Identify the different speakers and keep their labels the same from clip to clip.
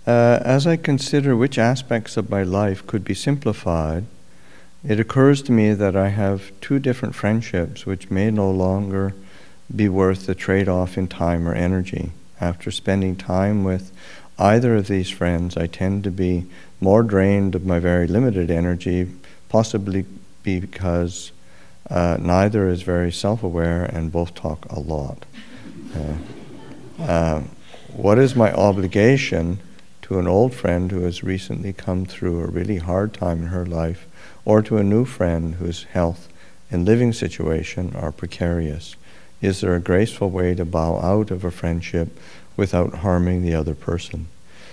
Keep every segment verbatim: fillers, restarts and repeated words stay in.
Speaker 1: Uh, as I consider which aspects of my life could be simplified, it occurs to me that I have two different friendships which may no longer be worth the trade-off in time or energy. After spending time with either of these friends, I tend to be more drained of my very limited energy, possibly because uh, neither is very self-aware and both talk a lot. Uh, uh, what is my obligation to an old friend who has recently come through a really hard time in her life, or to a new friend whose health and living situation are precarious? Is there a graceful way to bow out of a friendship without harming the other person?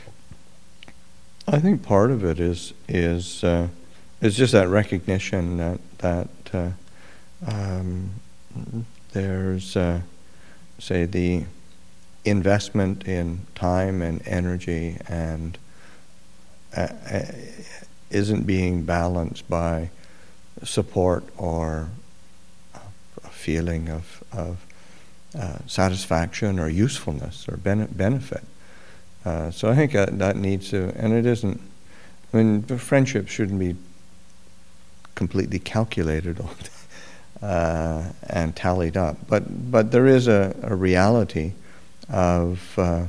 Speaker 1: I think part of it is is uh, is just that recognition that that uh, um, there's uh, say the investment in time and energy and uh, uh, isn't being balanced by support or a feeling of, of uh, satisfaction or usefulness or bene- benefit. Uh, so I think that, that needs to, and it isn't, I mean, the friendship shouldn't be completely calculated uh, and tallied up, but but there is a, a reality of uh,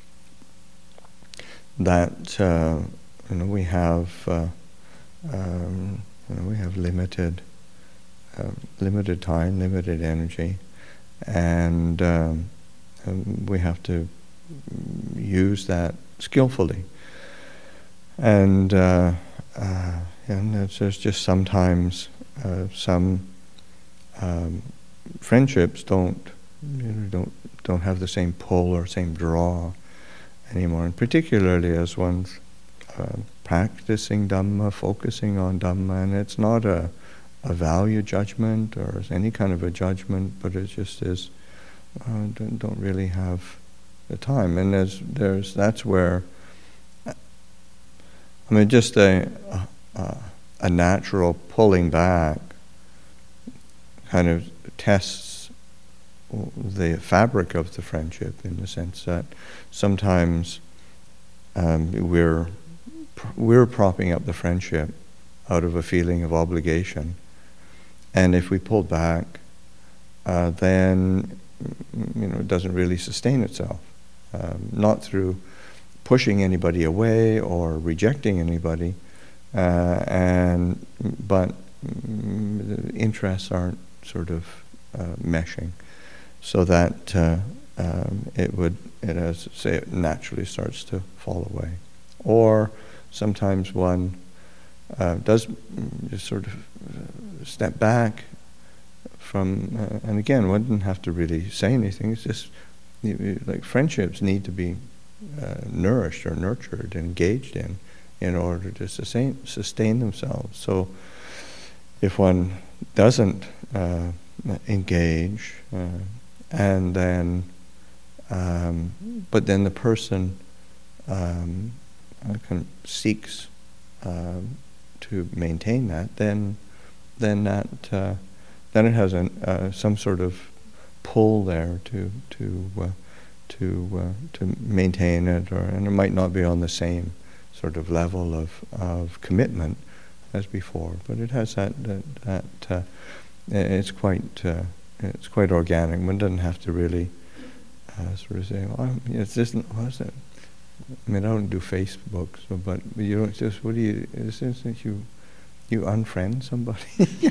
Speaker 1: that uh, you know we have uh, um, you know, we have limited uh, limited time, limited energy, and, um, and we have to use that skillfully. And uh, uh, and there's, there's just sometimes uh, some um, friendships don't you know don't don't have the same pull or same draw anymore, and particularly as one's uh, practicing Dhamma, focusing on Dhamma, and it's not a, a value judgment or any kind of a judgment, but it just is, uh, don't, don't really have the time. And there's, there's that's where, I mean, just a, a, a natural pulling back kind of tests the fabric of the friendship, in the sense that sometimes um, we're we're propping up the friendship out of a feeling of obligation, and if we pull back, uh, then you know it doesn't really sustain itself. Um, not through pushing anybody away or rejecting anybody, uh, and but mm, the interests aren't sort of uh, meshing. So that uh, um, it would, it as say, it naturally starts to fall away. Or sometimes one uh, does just sort of step back from, uh, and again, one doesn't have to really say anything. It's just you, you, like friendships need to be uh, nourished or nurtured, engaged in, in order to sustain sustain themselves. So if one doesn't uh, engage. Uh, And then, um, but then the person um, kind of seeks um, to maintain that. Then, then that uh, then it has an, uh, some sort of pull there to to uh, to uh, to maintain it, or and it might not be on the same sort of level of of commitment as before, but it has that that, that uh, it's quite. Uh, It's quite organic. One doesn't have to really uh, sort of say, "Well, it's just what's it?" I mean, I don't do Facebook, so, but you don't just. What do you? Is this that you you unfriend somebody?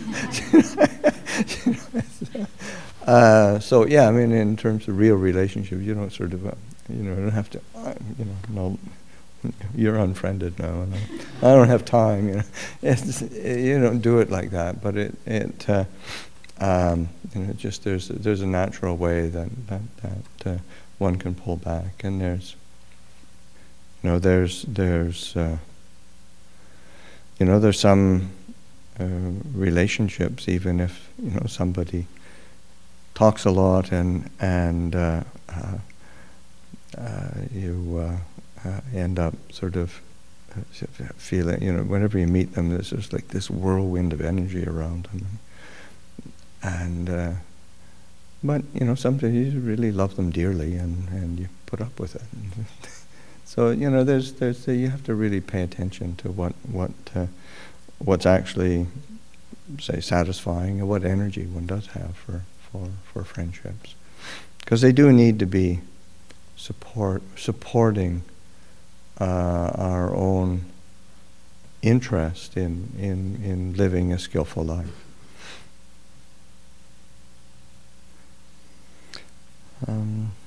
Speaker 1: uh, so yeah, I mean, in terms of real relationships, you don't sort of, uh, you know, you don't have to, uh, you know, no, you're unfriended now, and I, I don't have time. You know, it's, you don't do it like that, but it it. Uh, Um, you know, just there's there's a natural way that that, that uh, one can pull back, and there's you know there's there's uh, you know there's some uh, relationships, even if you know somebody talks a lot and and uh, uh, uh, you uh, uh, end up sort of feeling, you know, whenever you meet them, there's just like this whirlwind of energy around them. And, uh, but, you know, sometimes you really love them dearly, and, and you put up with it. So you know, there's there's you have to really pay attention to what what uh, what's actually, say, satisfying, and what energy one does have for for for friendships, because they do need to be support supporting uh, our own interest in in in living a skillful life. Um,